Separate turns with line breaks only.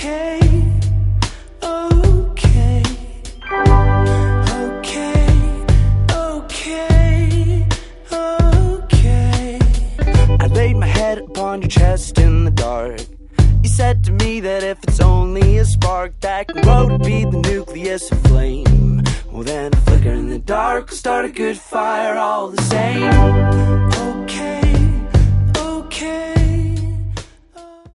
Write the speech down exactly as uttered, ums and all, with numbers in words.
okay, okay, okay, okay, okay. I laid my head upon your chest in the dark. You said to me that if it's only a spark that can grow to be the nucleus of flame, well then a flicker in the dark will start a good fire all the same.